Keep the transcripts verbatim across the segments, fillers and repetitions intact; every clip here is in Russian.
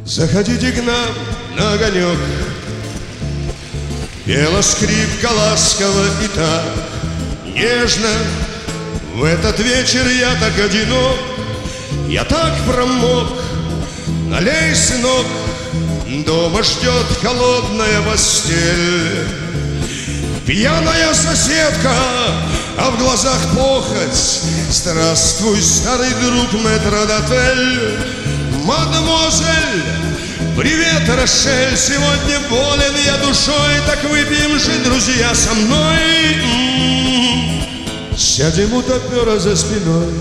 Заходите к нам на огонек. Пела скрипка ласково и так нежно. В этот вечер я так одинок, я так промок. Налей, сынок, дома ждет холодная постель. Пьяная соседка, а в глазах похоть. Здравствуй, старый друг, метрдотель. Мадемуазель, привет, Рошель. Сегодня болен я душой, так выпьем же, друзья, со мной. М-м-м. Сядем у топера за спиной.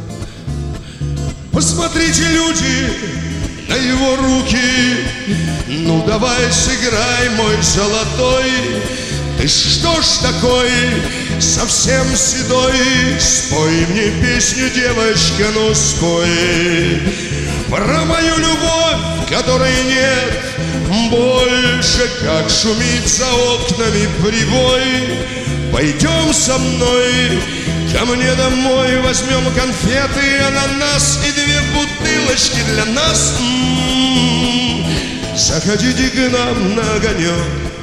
Посмотрите, люди, на его руки. Ну давай сыграй, мой золотой. Ты что ж такой, совсем седой? Спой мне песню, девочка, ну спой. Про мою любовь, которой нет больше, как шумит за окнами прибой. Пойдем со мной ко мне домой, возьмем конфеты, ананас и две бутылочки для нас. М-м-м. Заходите к нам на огонек.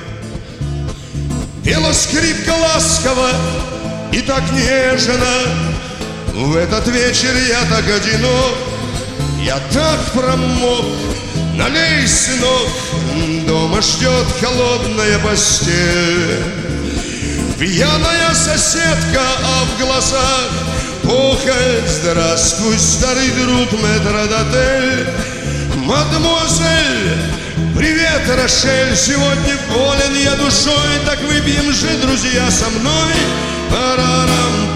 Пела скрипка ласково и так нежно. В этот вечер я так одинок, я так промок. Налей, сынок, дома ждет холодная постель. Пьяная соседка, а в глазах похоть. Здравствуй, старый друг, метрдотель. Мадемуазель, привет, Рошель. Сегодня болен я душой, так выпьем же, друзья, со мной. Парарам.